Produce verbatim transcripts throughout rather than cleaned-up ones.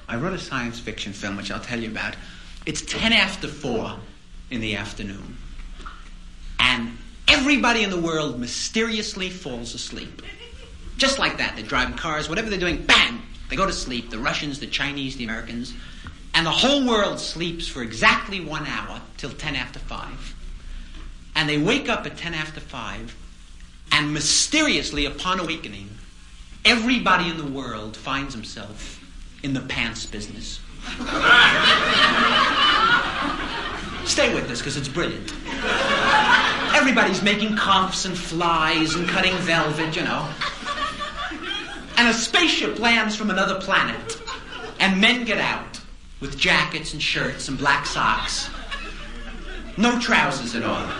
I wrote a science fiction film, which I'll tell you about. It's ten after four in the afternoon. And everybody in the world mysteriously falls asleep. Just like that. They're driving cars, whatever they're doing, bang! They go to sleep. The Russians, the Chinese, the Americans. And the whole world sleeps for exactly one hour till ten after five. And they wake up at ten after five, and mysteriously, upon awakening, everybody in the world finds himself in the pants business. Stay with this, because it's brilliant. Everybody's making cuffs and flies and cutting velvet, you know. And a spaceship lands from another planet, and men get out with jackets and shirts and black socks. No trousers at all.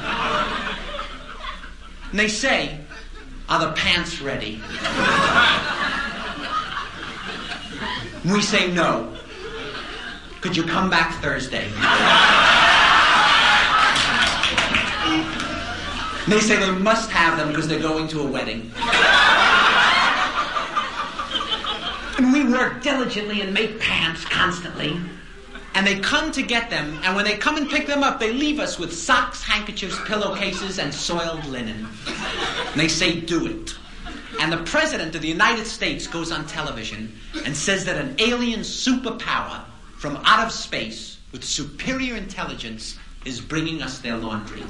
And they say, "Are the pants ready?" And we say, "No. Could you come back Thursday?" And they say they must have them because they're going to a wedding. And we work diligently and make pants constantly. And they come to get them, and when they come and pick them up, they leave us with socks, handkerchiefs, pillowcases, and soiled linen. And they say, "Do it." And the President of the United States goes on television and says that an alien superpower from out of space with superior intelligence is bringing us their laundry.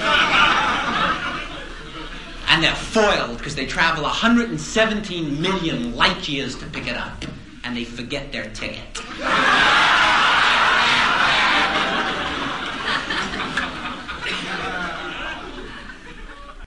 And they're foiled because they travel one hundred seventeen million light years to pick it up, and they forget their ticket.